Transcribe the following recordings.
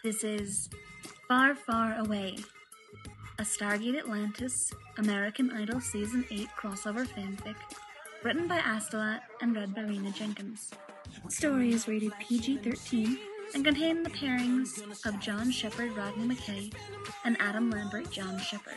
This is Far, Far Away, a Stargate Atlantis American Idol Season 8 crossover fanfic, written by Astolat and read by Rena Jenkins. The story is rated PG-13 and contains the pairings of John Shepard, Rodney McKay, and Adam Lambert, John Shepard.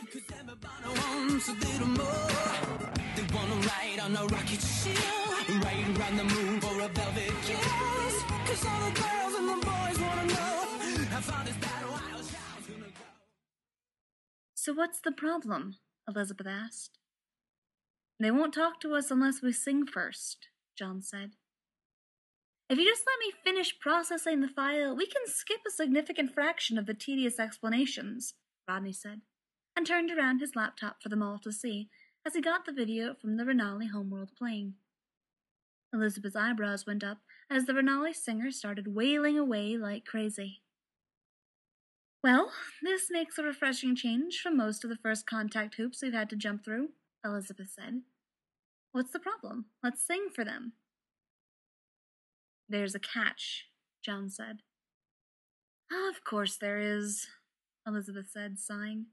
So what's the problem? Elizabeth asked. They won't talk to us unless we sing first, John said. If you just let me finish processing the file, we can skip a significant fraction of the tedious explanations, Rodney said, and turned around his laptop for them all to see as he got the video from the Renali homeworld playing. Elizabeth's eyebrows went up as the Renali singer started wailing away like crazy. Well, this makes a refreshing change from most of the first contact hoops we've had to jump through, Elizabeth said. What's the problem? Let's sing for them. There's a catch, John said. Of course there is, Elizabeth said, sighing.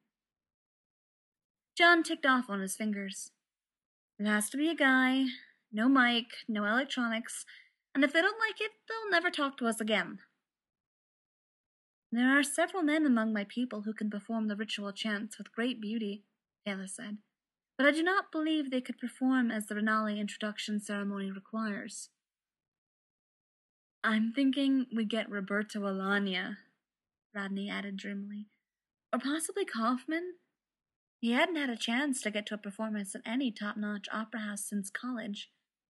John ticked off on his fingers. It has to be a guy, no mic, no electronics, and if they don't like it, they'll never talk to us again. There are several men among my people who can perform the ritual chants with great beauty, Taylor said, but I do not believe they could perform as the Renali introduction ceremony requires. I'm thinking we get Roberto Alagna, Rodney added dreamily. Or possibly Kaufman? He hadn't had a chance to get to a performance at any top-notch opera house since college.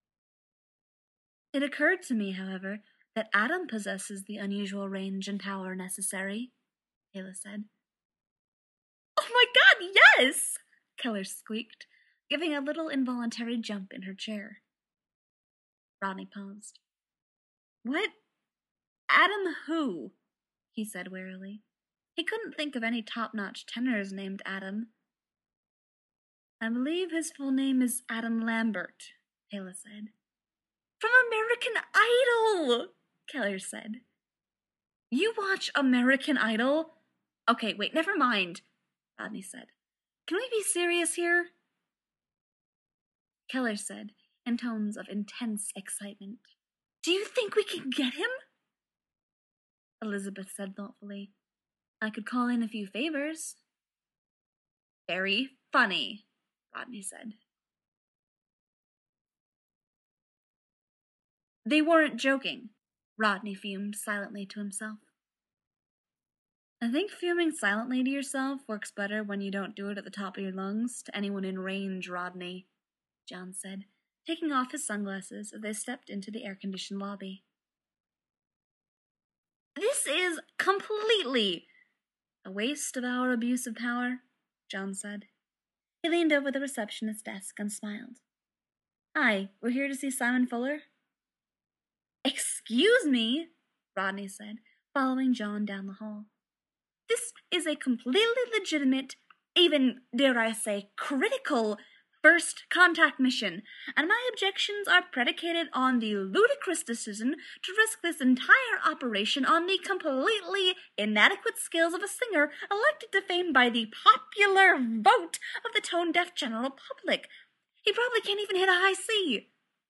It occurred to me, however, that Adam possesses the unusual range and power necessary, Taylor said. Oh my God, yes! Keller squeaked, giving a little involuntary jump in her chair. Rodney paused. What? Adam who? He said wearily. He couldn't think of any top-notch tenors named Adam. I believe his full name is Adam Lambert, Taylor said. From American Idol, Keller said. You watch American Idol? Okay, wait, never mind, Rodney said. Can we be serious here? Keller said, in tones of intense excitement. Do you think we can get him? Elizabeth said thoughtfully. I could call in a few favors. Very funny, Rodney said. They weren't joking, Rodney fumed silently to himself. I think fuming silently to yourself works better when you don't do it at the top of your lungs to anyone in range, Rodney, John said, taking off his sunglasses as they stepped into the air-conditioned lobby. This is completely a waste of our abuse of power, John said. He leaned over the receptionist's desk and smiled. Hi, we're here to see Simon Fuller. Excuse me, Rodney said, following John down the hall. This is a completely legitimate, even, dare I say, critical first contact mission, and my objections are predicated on the ludicrous decision to risk this entire operation on the completely inadequate skills of a singer elected to fame by the popular vote of the tone-deaf general public. He probably can't even hit a high C.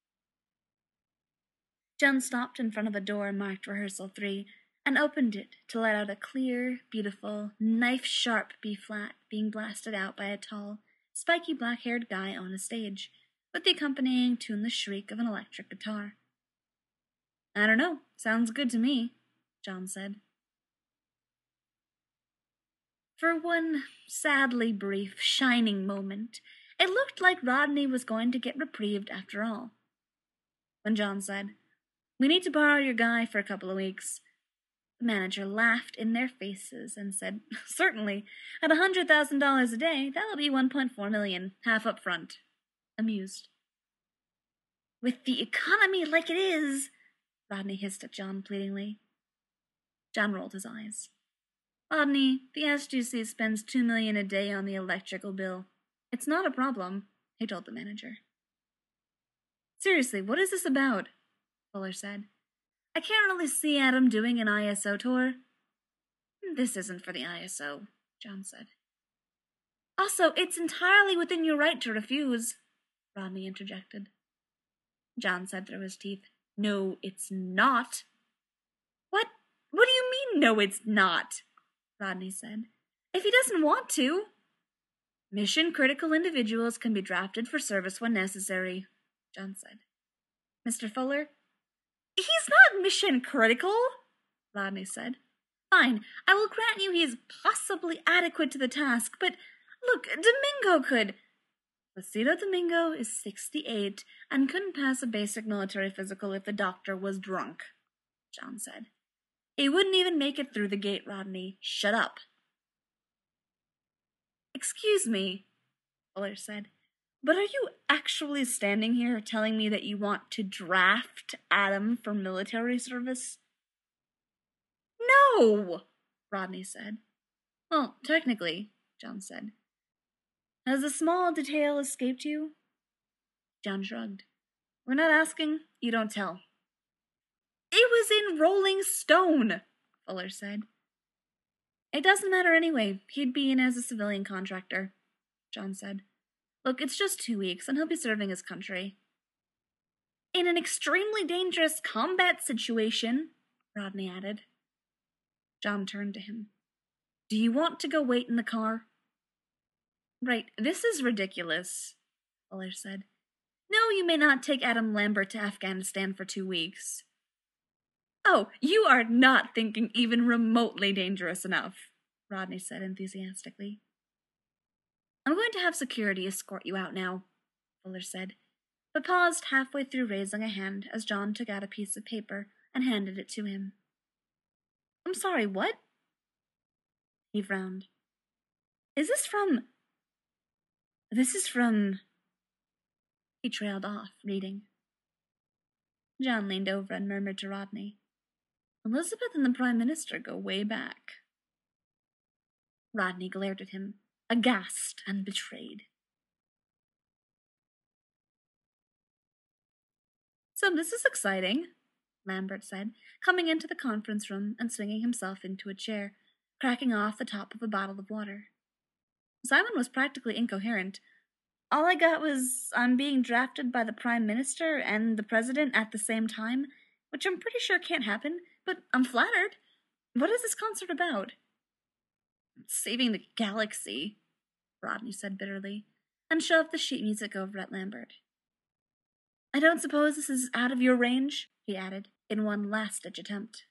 John stopped in front of a door marked Rehearsal 3 and opened it to let out a clear, beautiful, knife-sharp B-flat being blasted out by a tall, spiky black-haired guy on a stage, with the accompanying tuneless shriek of an electric guitar. I don't know, sounds good to me, John said. For one sadly brief, shining moment, it looked like Rodney was going to get reprieved after all. When John said, We need to borrow your guy for a couple of weeks, the manager laughed in their faces and said, Certainly, at $100,000 a day, that'll be $1.4 million, half up front. Amused. With the economy like it is, Rodney hissed at John pleadingly. John rolled his eyes. Rodney, the SGC spends $2 million a day on the electrical bill. It's not a problem, he told the manager. Seriously, what is this about? Fuller said. I can't really see Adam doing an ISO tour. This isn't for the ISO, John said. Also, it's entirely within your right to refuse, Rodney interjected. John said through his teeth, No, it's not. What? What do you mean, no, it's not? Rodney said. If he doesn't want to. Mission-critical individuals can be drafted for service when necessary, John said. Mr. Fuller? He's not mission-critical, Rodney said. Fine, I will grant you he is possibly adequate to the task, but look, Domingo could. Placido Domingo is 68 and couldn't pass a basic military physical if the doctor was drunk, John said. He wouldn't even make it through the gate, Rodney. Shut up. Excuse me, Fuller said, but are you actually standing here telling me that you want to draft Adam for military service? No, Rodney said. Well, technically, John said. Has a small detail escaped you? John shrugged. We're not asking, you don't tell. It was in Rolling Stone, Fuller said. It doesn't matter anyway. He'd be in as a civilian contractor, John said. Look, it's just 2 weeks, and he'll be serving his country. In an extremely dangerous combat situation, Rodney added. John turned to him. Do you want to go wait in the car? Right, this is ridiculous, Fuller said. No, you may not take Adam Lambert to Afghanistan for 2 weeks. Oh, you are not thinking even remotely dangerous enough, Rodney said enthusiastically. I'm going to have security escort you out now, Fuller said, but paused halfway through raising a hand as John took out a piece of paper and handed it to him. I'm sorry, what? He frowned. This is from... He trailed off, reading. John leaned over and murmured to Rodney. Elizabeth and the Prime Minister go way back. Rodney glared at him, aghast and betrayed. So this is exciting, Lambert said, coming into the conference room and swinging himself into a chair, cracking off the top of a bottle of water. Simon was practically incoherent. All I got was I'm being drafted by the Prime Minister and the President at the same time, which I'm pretty sure can't happen, but I'm flattered. What is this concert about? Saving the galaxy, Rodney said bitterly, and shoved the sheet music over at Lambert. I don't suppose this is out of your range, he added, in one last-ditch attempt.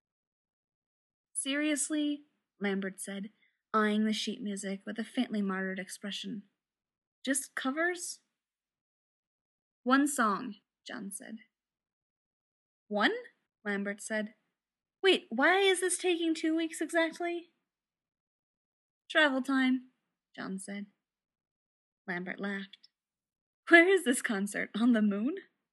Seriously? Lambert said, eyeing the sheet music with a faintly martyred expression. Just covers? One song, John said. One? Lambert said. Wait, why is this taking 2 weeks exactly? Travel time, John said. Lambert laughed. Where is this concert? On the moon?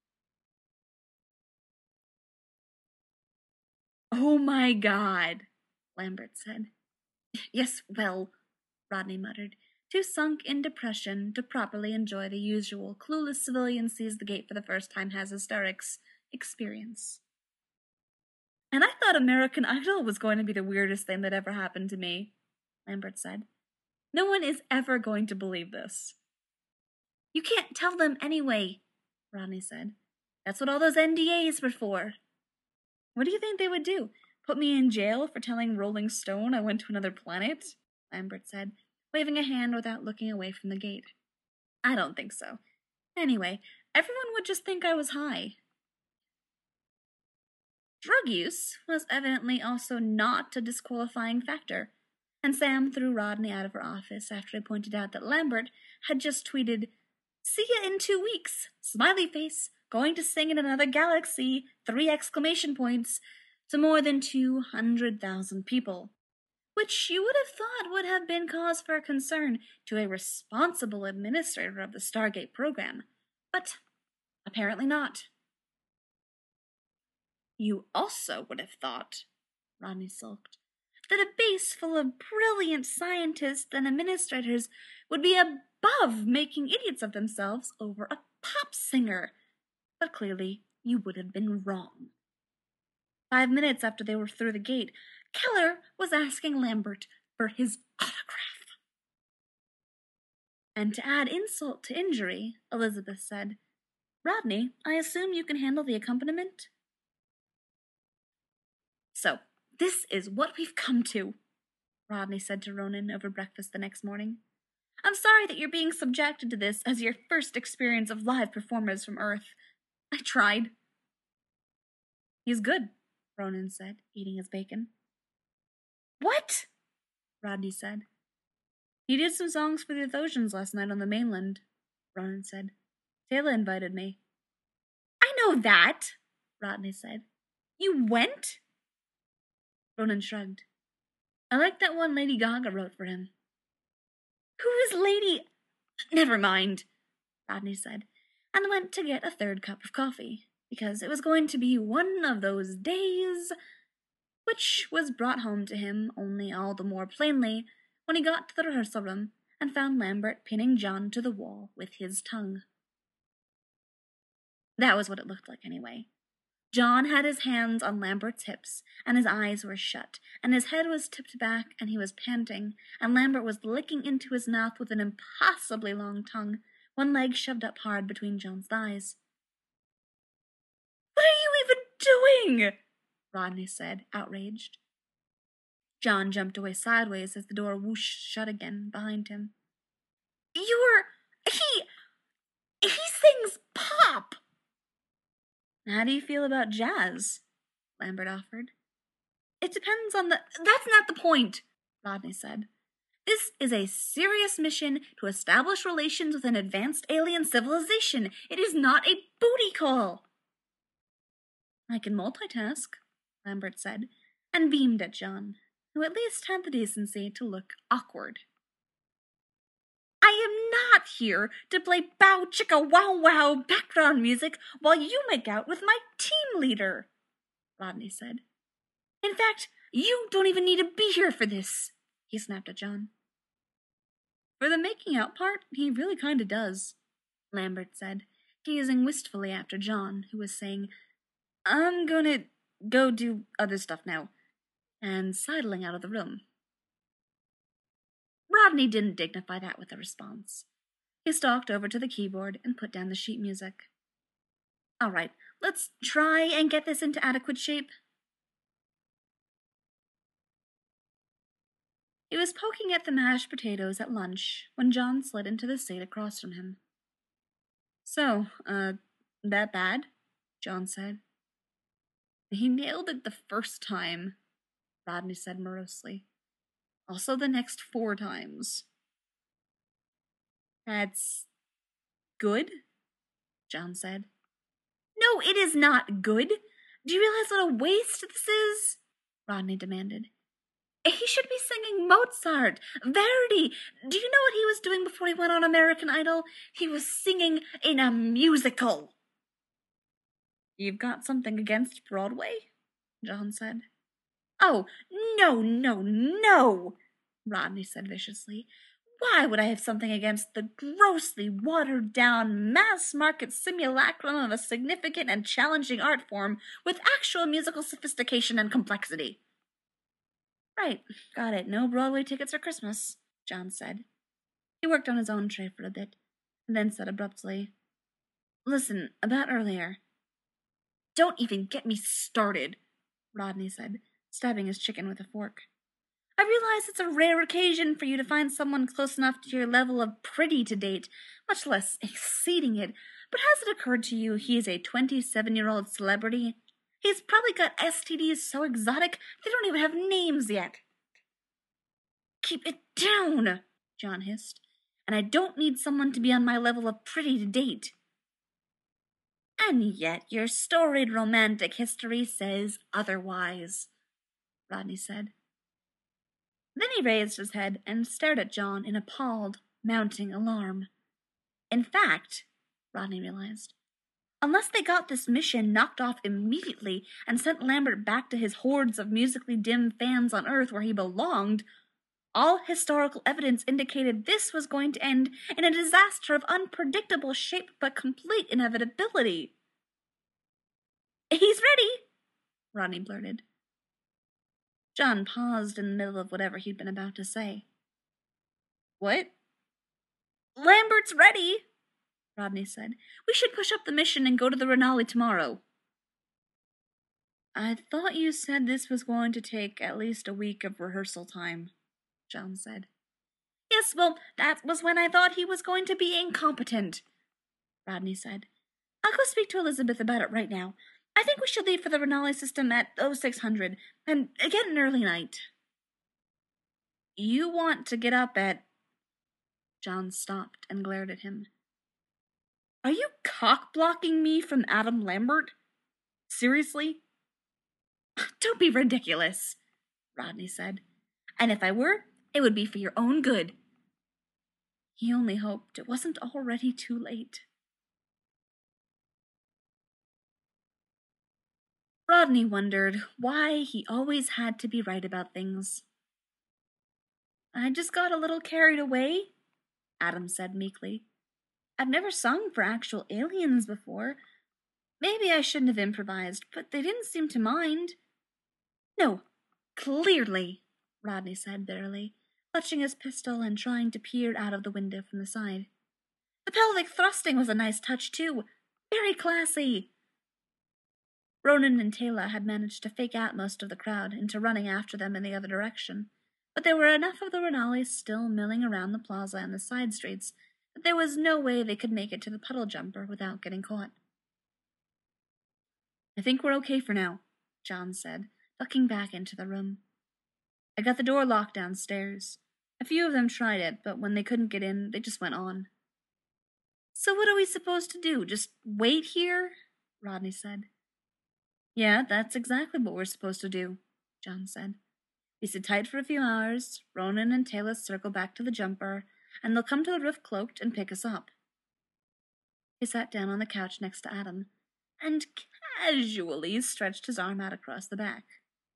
Oh my God, Lambert said. Yes, well, Rodney muttered, too sunk in depression to properly enjoy the usual clueless civilian sees the gate for the first time has hysterics experience. And I thought American Idol was going to be the weirdest thing that ever happened to me, Lambert said. No one is ever going to believe this. You can't tell them anyway, Rodney said. That's what all those NDAs were for. What do you think they would do? Put me in jail for telling Rolling Stone I went to another planet? Lambert said, waving a hand without looking away from the gate. I don't think so. Anyway, everyone would just think I was high. Drug use was evidently also not a disqualifying factor, and Sam threw Rodney out of her office after he pointed out that Lambert had just tweeted, "See ya in 2 weeks, smiley face, going to sing in another galaxy, 3 exclamation points, to more than 200,000 people, which you would have thought would have been cause for concern to a responsible administrator of the Stargate program, but apparently not. You also would have thought, Rodney sulked, that a base full of brilliant scientists and administrators would be above making idiots of themselves over a pop singer. But clearly you would have been wrong. 5 minutes after they were through the gate, Keller was asking Lambert for his autograph. And to add insult to injury, Elizabeth said, "Rodney, I assume you can handle the accompaniment?" "So, this is what we've come to," Rodney said to Ronan over breakfast the next morning. "I'm sorry that you're being subjected to this as your first experience of live performers from Earth. I tried." "He's good," Ronan said, eating his bacon. "What?" Rodney said. "He did some songs for the Athosians last night on the mainland," Ronan said. "Taylor invited me." "I know that," Rodney said. "You went?" Ronan shrugged. "I like that one Lady Gaga wrote for him." "Who is Lady—" "Never mind," Rodney said, and went to get a third cup of coffee, because it was going to be one of those days, which was brought home to him only all the more plainly when he got to the rehearsal room and found Lambert pinning John to the wall with his tongue. That was what it looked like anyway. John had his hands on Lambert's hips, and his eyes were shut, and his head was tipped back, and he was panting, and Lambert was licking into his mouth with an impossibly long tongue, one leg shoved up hard between John's thighs. "What are you even doing?" Rodney said, outraged. John jumped away sideways as the door whooshed shut again behind him. He sings pop!" "How do you feel about jazz?" Lambert offered. "It depends on the—" "That's not the point," Rodney said. "This is a serious mission to establish relations with an advanced alien civilization. It is not a booty call." "I can multitask," Lambert said, and beamed at John, who at least had the decency to look awkward. "I am not here to play bow chicka wow wow background music while you make out with my team leader," Rodney said. "In fact, you don't even need to be here for this," he snapped at John. "For the making out part, he really kinda does," Lambert said, gazing wistfully after John, who was saying, "I'm gonna go do other stuff now," and sidling out of the room. Rodney didn't dignify that with a response. He stalked over to the keyboard and put down the sheet music. "All right, let's try and get this into adequate shape." He was poking at the mashed potatoes at lunch when John slid into the seat across from him. "So, that bad?" John said. "He nailed it the first time," Rodney said morosely. "Also the next 4 times. "That's good?" John said. "No, it is not good. Do you realize what a waste this is?" Rodney demanded. "He should be singing Mozart, Verdi. Do you know what he was doing before he went on American Idol? He was singing in a musical." "You've got something against Broadway?" John said. "Oh, no, Rodney said viciously. "Why would I have something against the grossly watered-down, mass-market simulacrum of a significant and challenging art form with actual musical sophistication and complexity?" "Right, got it. No Broadway tickets for Christmas," John said. He worked on his own tray for a bit, and then said abruptly, "Listen, about earlier." "Don't even get me started," Rodney said, stabbing his chicken with a fork. "I realize it's a rare occasion for you to find someone close enough to your level of pretty to date, much less exceeding it, but has it occurred to you he is a 27-year-old celebrity? He's probably got STDs so exotic they don't even have names yet." "Keep it down," John hissed, "and I don't need someone to be on my level of pretty to date." "And yet your storied romantic history says otherwise," Rodney said. Then he raised his head and stared at John in appalled, mounting alarm. In fact, Rodney realized, unless they got this mission knocked off immediately and sent Lambert back to his hordes of musically dim fans on Earth where he belonged, all historical evidence indicated this was going to end in a disaster of unpredictable shape but complete inevitability. "He's ready," Rodney blurted. John paused in the middle of whatever he'd been about to say. What? Lambert's ready, Rodney said. We should push up the mission and go to the Renali tomorrow. I thought you said this was going to take at least a week of rehearsal time, John said. Yes, well, that was when I thought he was going to be incompetent, Rodney said. I'll go speak to Elizabeth about it right now. I think we should leave for the Renali system at 0600 and get an early night. You want to get up at... John stopped and glared at him. Are you cock-blocking me from Adam Lambert? Seriously? Don't be ridiculous, Rodney said. And if I were, it would be for your own good. He only hoped it wasn't already too late. Rodney wondered why he always had to be right about things. I just got a little carried away, Adam said meekly. I've never sung for actual aliens before. Maybe I shouldn't have improvised, but they didn't seem to mind. No, clearly, Rodney said bitterly, clutching his pistol and trying to peer out of the window from the side. The pelvic thrusting was a nice touch, too. Very classy. Ronan and Taylor had managed to fake out most of the crowd into running after them in the other direction, but there were enough of the Renalis still milling around the plaza and the side streets that there was no way they could make it to the puddle jumper without getting caught. I think we're okay for now, John said, ducking back into the room. I got the door locked downstairs. A few of them tried it, but when they couldn't get in, they just went on. So what are we supposed to do? Just wait here? Rodney said. Yeah, that's exactly what we're supposed to do, John said. We sit tight for a few hours, Ronan and Taylor circle back to the jumper, and they'll come to the roof cloaked and pick us up. He sat down on the couch next to Adam, and casually stretched his arm out across the back.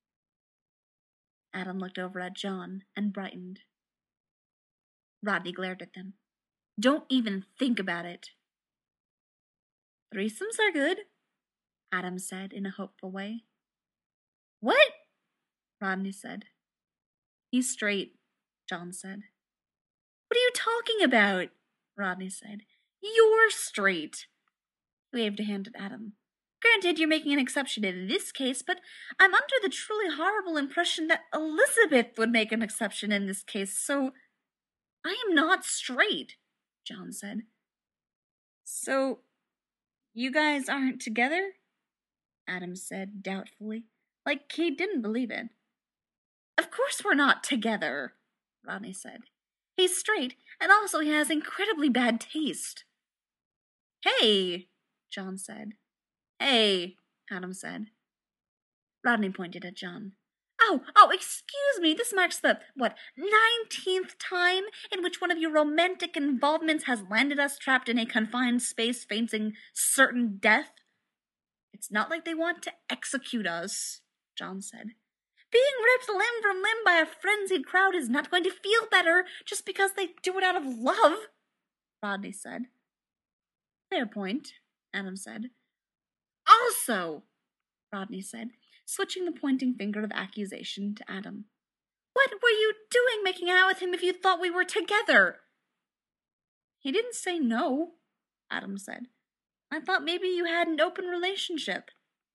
Adam looked over at John and brightened. Rodney glared at them. Don't even think about it. Threesomes are good, Adam said in a hopeful way. What? Rodney said. He's straight, John said. What are you talking about? Rodney said. You're straight. He waved a hand at Adam. Granted, you're making an exception in this case, but I'm under the truly horrible impression that Elizabeth would make an exception in this case, so I am not straight, John said. So, you guys aren't together? Adam said doubtfully, like he didn't believe it. Of course we're not together, Rodney said. He's straight, and also he has incredibly bad taste. Hey, John said. Hey, Adam said. Rodney pointed at John. Oh, excuse me, this marks the, 19th time in which one of your romantic involvements has landed us trapped in a confined space facing certain death? It's not like they want to execute us, John said. Being ripped limb from limb by a frenzied crowd is not going to feel better just because they do it out of love, Rodney said. Fair point, Adam said. Also, Rodney said, switching the pointing finger of accusation to Adam. What were you doing making out with him if you thought we were together? He didn't say no, Adam said. I thought maybe you had an open relationship.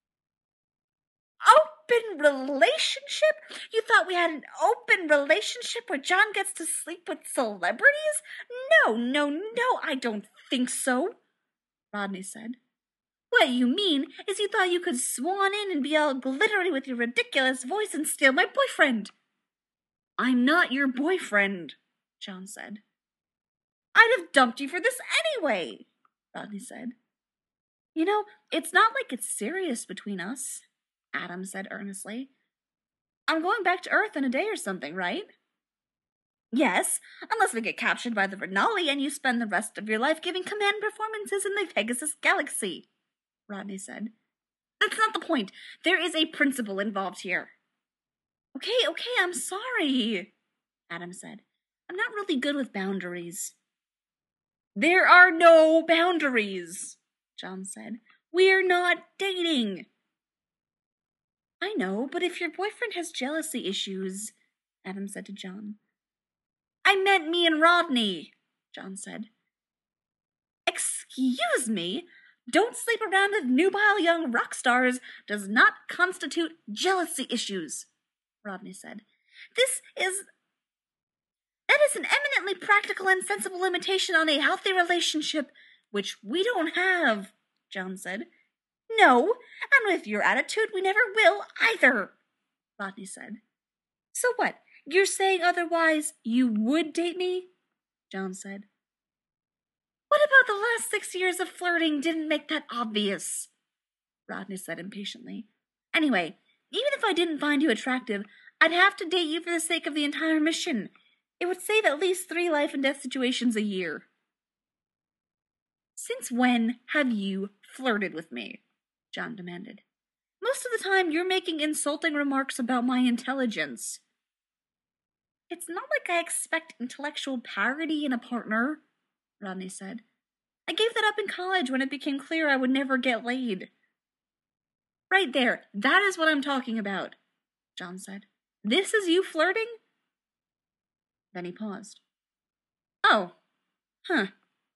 Open relationship? You thought we had an open relationship where John gets to sleep with celebrities? No, I don't think so, Rodney said. What you mean is you thought you could swan in and be all glittery with your ridiculous voice and steal my boyfriend. I'm not your boyfriend, John said. I'd have dumped you for this anyway, Rodney said. You know, it's not like it's serious between us, Adam said earnestly. I'm going back to Earth in a day or something, right? Yes, unless we get captured by the Renali and you spend the rest of your life giving command performances in the Pegasus Galaxy, Rodney said. That's not the point. There is a principle involved here. Okay, I'm sorry, Adam said. I'm not really good with boundaries. There are no boundaries, John said. We're not dating. I know, but if your boyfriend has jealousy issues, Adam said to John. I meant me and Rodney, John said. Excuse me? Don't sleep around with nubile young rock stars does not constitute jealousy issues, Rodney said. That is an eminently practical and sensible limitation on a healthy relationship, which we don't have, John said. No, and with your attitude we never will either, Rodney said. So what? You're saying otherwise you would date me? John said. What about the last 6 years of flirting didn't make that obvious? Rodney said impatiently. Anyway, even if I didn't find you attractive, I'd have to date you for the sake of the entire mission. It would save at least 3 life and death situations a year. Since when have you flirted with me? John demanded. Most of the time you're making insulting remarks about my intelligence. It's not like I expect intellectual parity in a partner, Rodney said. I gave that up in college when it became clear I would never get laid. Right there, that is what I'm talking about, John said. This is you flirting? Then he paused. Oh, huh.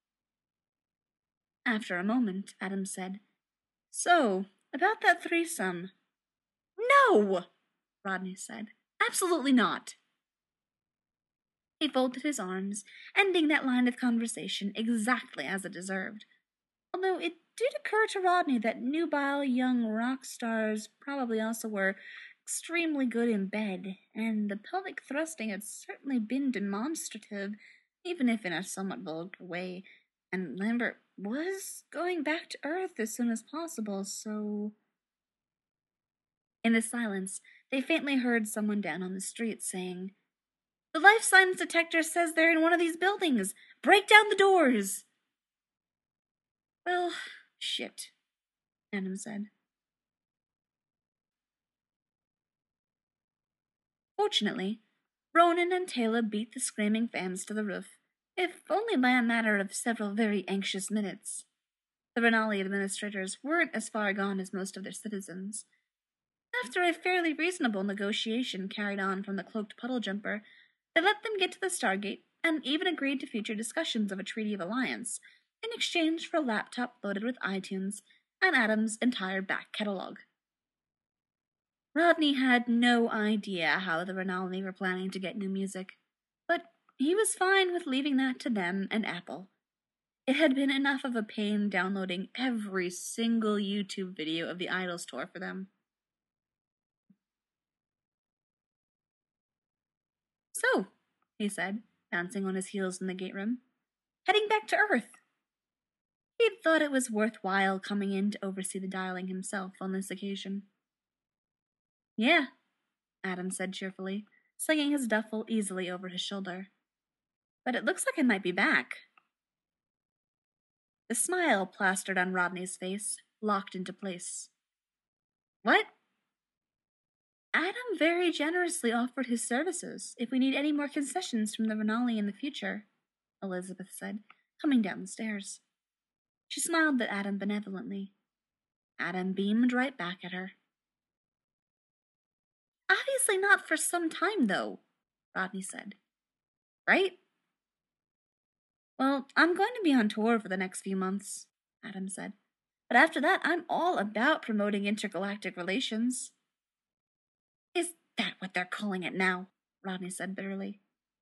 After a moment, Adam said, So, about that threesome. No, Rodney said. Absolutely not. He folded his arms, ending that line of conversation exactly as it deserved. Although it did occur to Rodney that nubile young rock stars probably also were extremely good in bed, and the pelvic thrusting had certainly been demonstrative, even if in a somewhat vulgar way, and Lambert was going back to Earth as soon as possible, so... In the silence, they faintly heard someone down on the street saying, The life science detector says they're in one of these buildings. Break down the doors. Well, shit, Adam said. Fortunately, Ronan and Taylor beat the screaming fans to the roof, if only by a matter of several very anxious minutes. The Renali administrators weren't as far gone as most of their citizens. After a fairly reasonable negotiation carried on from the cloaked puddle jumper, they let them get to the Stargate and even agreed to future discussions of a treaty of alliance in exchange for a laptop loaded with iTunes and Adam's entire back catalog. Rodney had no idea how the Renali were planning to get new music, but he was fine with leaving that to them and Apple. It had been enough of a pain downloading every single YouTube video of the Idols tour for them. So, he said, bouncing on his heels in the gate room, heading back to Earth. He'd thought it was worthwhile coming in to oversee the dialing himself on this occasion. Yeah, Adam said cheerfully, slinging his duffel easily over his shoulder. But it looks like I might be back. The smile plastered on Rodney's face locked into place. What? Adam very generously offered his services if we need any more concessions from the Renali in the future, Elizabeth said, coming down the stairs. She smiled at Adam benevolently. Adam beamed right back at her. Obviously not for some time, though, Rodney said. Right? Well, I'm going to be on tour for the next few months, Adam said. But after that, I'm all about promoting intergalactic relations. Is that what they're calling it now? Rodney said bitterly.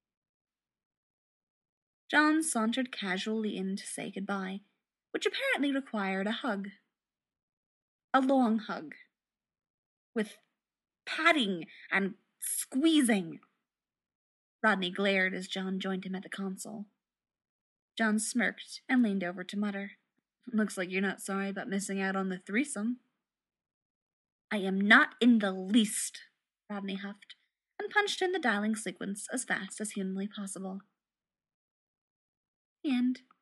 John sauntered casually in to say goodbye, which apparently required a hug. A long hug. With patting and squeezing. Rodney glared as John joined him at the console. John smirked and leaned over to mutter, Looks like you're not sorry about missing out on the threesome. I am not in the least, Rodney huffed, and punched in the dialing sequence as fast as humanly possible. The end.